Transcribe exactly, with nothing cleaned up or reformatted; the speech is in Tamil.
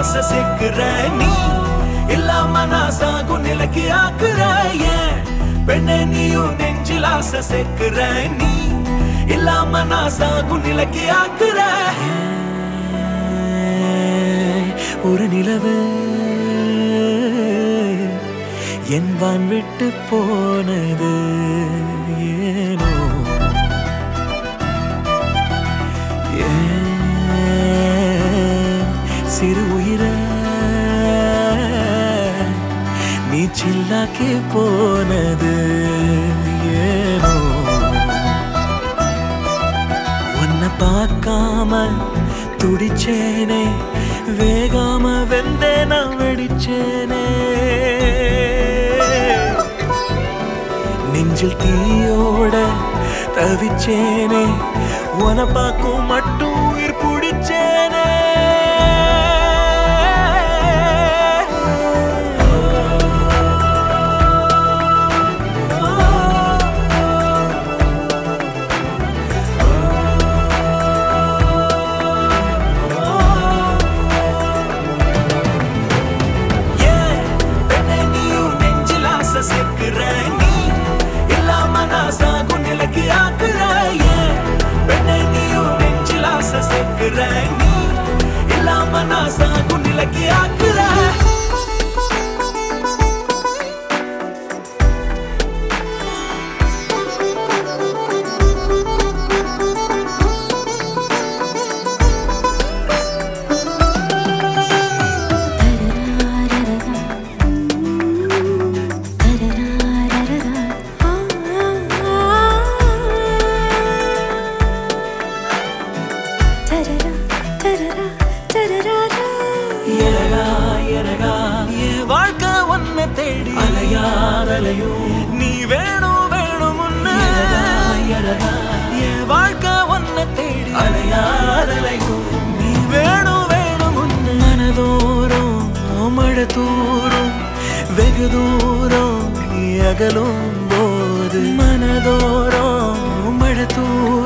ஆசை சேர்க்கிற நீ இல்லாம நான் சாகும் நிலைக்கு ஆக்குற ஏன் பெண்ணே நீயும் நெஞ்சில் ஆசை சேர்க்கிற நீ இல்லாம நான் சாகும் நிலைக்கு ஆக்குற ஒரு நிலவு என் வான் விட்டு போனது ஏனோ சிறு உயிர நீ சில்லாக்கி போனது ஏனோ உன்னை பார்க்காம துடிச்சேனே வேகாம வெந்தே நான் வெடிச்சேனே நெஞ்சில் தீயோட தவிச்சேனே உன பார்க்கும் மட்டும் உயிர் பிடிச்சேனே நீ இல்லாம நான் சாகும் நிலைக்கு ஆக்குற வாழ்க்கை ஒன்ன தேடி அலையாரலையோ நீ வேணும் வேணும் என் வாழ்க்கை ஒன்ன தேடி அலையாரலையோ நீ வேணும் வேணும் மனதோறும் மழை தூரும் வெகு தூரம் நீ அகலும் போது மனதோறும் மழை தூரும்